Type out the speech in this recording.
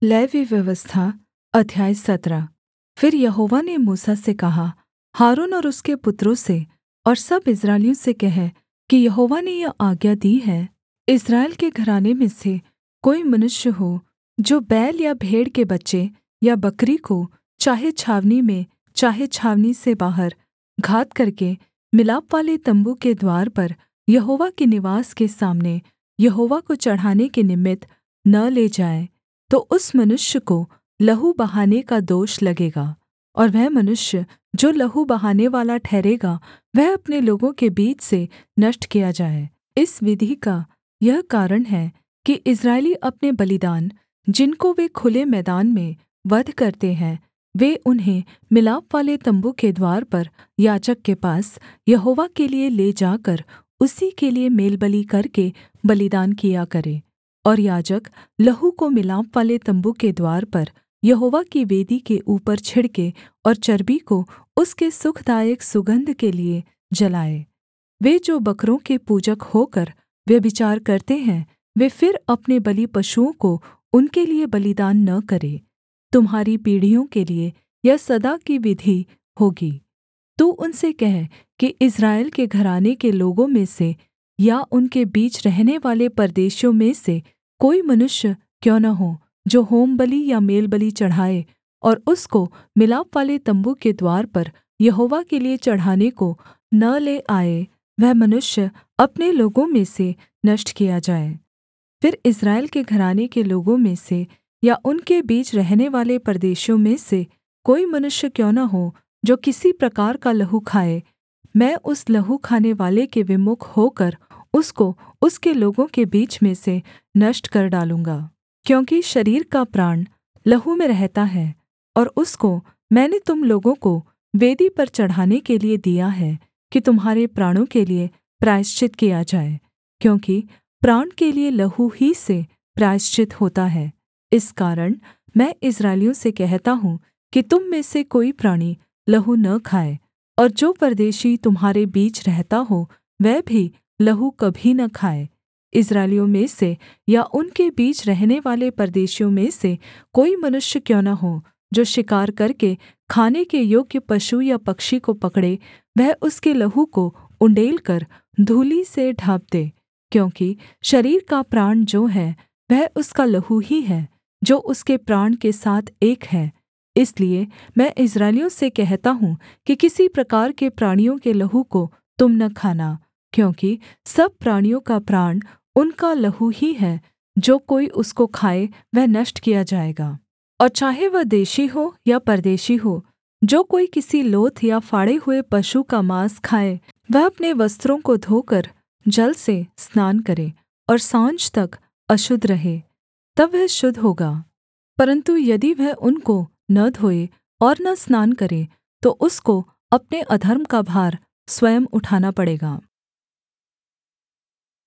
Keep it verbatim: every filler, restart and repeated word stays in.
Levy व्यवस्था अध्याय सत्रह। फिर यहोवा ने मूसा से कहा, हारून और उसके पुत्रों से और सब इस्राएलियों से कह कि यहोवा ने यह आज्ञा दी है, इस्राएल के घराने में से कोई मनुष्य हो जो बैल या भेड़ के बच्चे या बकरी को चाहे छावनी में चाहे छावनी से बाहर घात करके मिलापवाले तम्बू के द्वार पर यहोवा के निवास के सामने यहोवा को चढ़ाने के निमित्त न ले जाए, तो उस मनुष्य को लहू बहाने का दोष लगेगा। और वह मनुष्य जो लहू बहानेवाला ठहरेगा, वह अपने लोगों के बीच से नष्ट किया जाए। इस विधि का यह कारण है कि इस्राएली अपने बलिदान, जिनको वे खुले मैदान में वध करते हैं, वे उन्हें मिलापवाले तम्बू के द्वार पर याजक के पास यहोवा के लिये ले जाकर उसी के लिये मेलबलि करके बलिदान किया करें। और याजक लहू को मिलापवाले तम्बू के द्वार पर यहोवा की वेदी के ऊपर छिड़के और चर्बी को उसके सुखदायक सुगन्ध के लिये जलाए। वे जो बकरों के पूजक होकर व्यभिचार करते हैं, वे फिर अपने बलि पशुओं को उनके लिये बलिदान न करें। तुम्हारी पीढ़ियों के लिये यह सदा की विधि होगी। तू उनसे कह कि इस्राएल के घराने के लोगों में से या उनके बीच रहनेवाले परदेशियों में से कोई मनुष्य क्यों न हो जो होमबलि या मेलबलि चढ़ाए और उसको मिलापवाले तम्बू के द्वार पर यहोवा के लिये चढ़ाने को न ले आए, वह मनुष्य अपने लोगों में से नष्ट किया जाए। फिर इस्राएल के घराने के लोगों में से या उनके बीच रहनेवाले परदेशियों में से कोई मनुष्य क्यों न हो जो किसी प्रकार का लहू खाए, मैं उस लहू खानेवाले के विमुख होकर उसको उसके लोगों के बीच में से नष्ट कर डालूँगा। क्योंकि शरीर का प्राण लहू में रहता है, और उसको मैंने तुम लोगों को वेदी पर चढ़ाने के लिये दिया है कि तुम्हारे प्राणों के लिये प्रायश्चित किया जाए, क्योंकि प्राण के लिये लहू ही से प्रायश्चित होता है। इस कारण मैं इस्राएलियों से कहता हूँ कि तुम में से कोई प्राणी लहू न खाए, और जो परदेशी तुम्हारे बीच रहता हो वह भी लहू कभी न खाए। इस्राएलियों में से या उनके बीच रहनेवाले परदेशियों में से कोई मनुष्य क्यों न हो जो शिकार करके खाने के योग्य पशु या पक्षी को पकड़े, वह उसके लहू को उण्डेल कर धूलि से ढाँप दे। क्योंकि शरीर का प्राण जो है वह उसका लहू ही है, जो उसके प्राण के साथ एक है। इसलिए मैं इस्राएलियों से कहता हूँ कि किसी प्रकार के प्राणियों के लहू को तुम न खाना, क्योंकि सब प्राणियों का प्राण उनका लहू ही है, जो कोई उसको खाए वह नष्ट किया जाएगा। और चाहे वह देशी हो या परदेशी हो, जो कोई किसी लोथ या फाड़े हुए पशु का माँस खाए, वह अपने वस्त्रों को धोकर जल से स्नान करे और साँझ तक अशुद्ध रहे, तब वह शुद्ध होगा। परन्तु यदि वह उनको न धोए और न स्नान करे, तो उसको अपने अधर्म का भार स्वयं उठाना पड़ेगा।